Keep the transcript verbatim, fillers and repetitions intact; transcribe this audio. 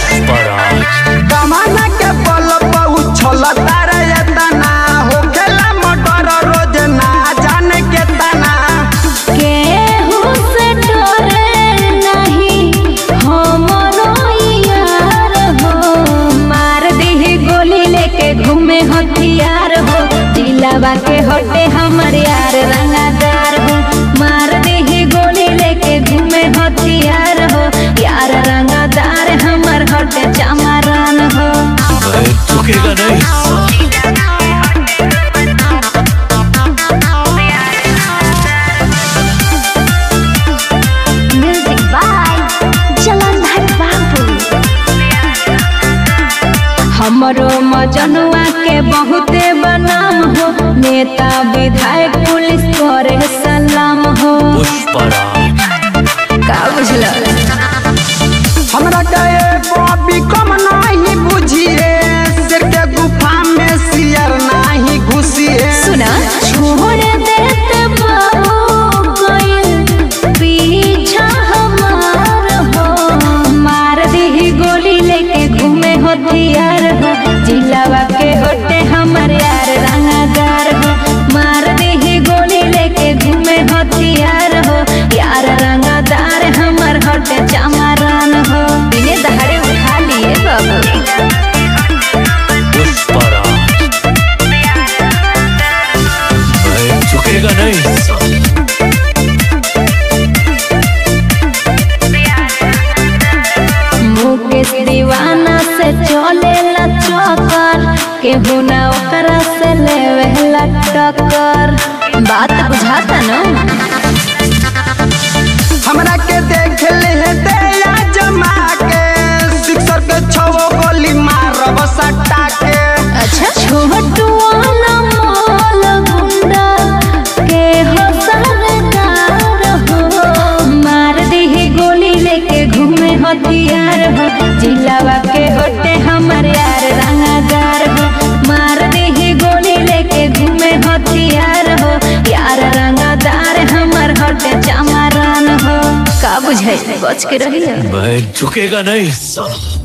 पुष्पराज कमाना के बल पहुँचल तारे तना हो खेला मटर रोज ना जाने के तना केहू से डरे नहीं हमरो यार हो। मार दी गोली लेके घूमे हथियार हो। दिलावा के हटे हमर यार रंगादार हो। मार दी गोली लेके घूमे हथियार हो। यार रंगादार हमर हटे चमारन हो। मैं झुकेगा नहीं म्यूजिक बाय जलंधर बाबू। हमरो मजनुआ के बहुते बनाम हो। नेता विधायक पुलिस करे सलाम हो। पुष्पराज का बुझल हमरा के बॉबी कम नहीं बुझिए सिर के गुफा में सियर नहीं घुसिए सुना छोड़ देते बाबू कोई पीछा हमार हो। मार दी गोली लेके घूमे हथियार हो। जिलावा के होटे हमर यार रंगादार हो। मार दी गोली लेके घूमे हथियार हो। यार रंगादार हमर होटे चमारन हो। दिने दहाड़े उठा लिए बाबू। पुष्पराज मैं झुकेगा नहीं मुकेश दीवाना से चले ला चक्कर केहू ना ओकरा से लेवे ला टक्कर। बात बुझाता न हमरा के देख ले दे या जमा के सिक्सर के छवो गोली मारब सट्टा के अच्छा छोटू वाला माल गुंडा के हो सरदार हो। मार दी गोली लेके घूमे हथियार हो। जिलावा के होटे हमर यार रंगादार हो। मार दी गोली लेके घूमे हथियार हो। यार रंगादार हमर होटे चमारन हो। का बुझाई बच के रही मैं झुकेगा नहीं साला।